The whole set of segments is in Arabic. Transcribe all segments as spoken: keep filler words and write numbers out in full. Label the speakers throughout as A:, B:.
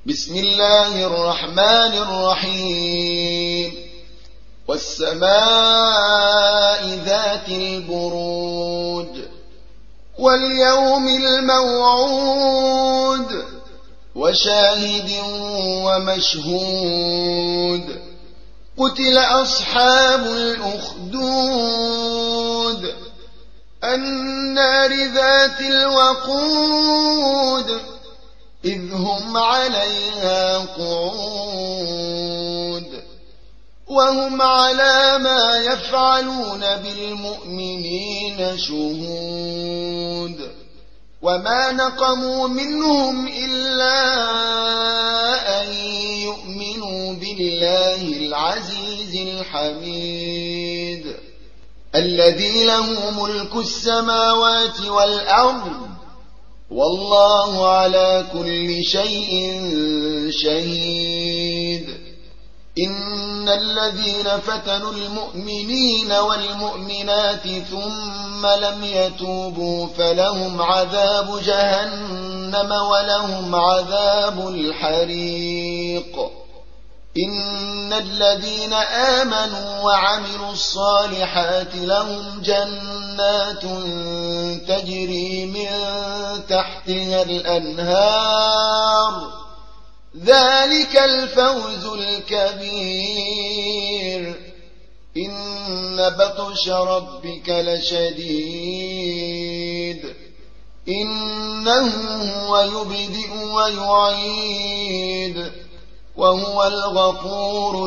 A: بسم الله الرحمن الرحيم والسماء ذات البروج واليوم الموعود وشاهد ومشهود قتل أصحاب الأخدود النار ذات الوقود إذ هم عليها قعود وهم على ما يفعلون بالمؤمنين شهود وما نقموا منهم إلا أن يؤمنوا بالله العزيز الحميد الذي له ملك السماوات والأرض والله على كل شيء شهيد إن الذين فتنوا المؤمنين والمؤمنات ثم لم يتوبوا فلهم عذاب جهنم ولهم عذاب الحريق إن الذين آمنوا وعملوا الصالحات لهم جنات تجري من تحتها الأنهار ذلك الفوز الكبير إن بطش ربك لشديد إنه هو يبدئ ويعيد وهو الغفور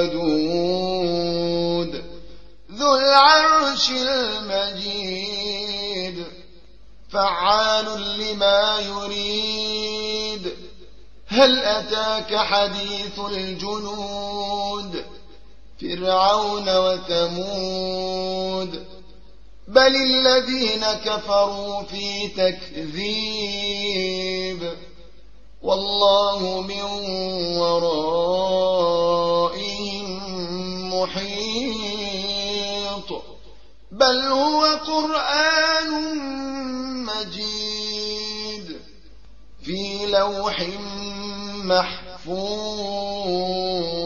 A: الودود ذو العرش المجيد فعال لما يريد هل أتاك حديث الجنود فرعون وثمود بل الذين كفروا في تكذيب والله من ورائهم محيط بل هو قرآن مجيد في لوح محفوظ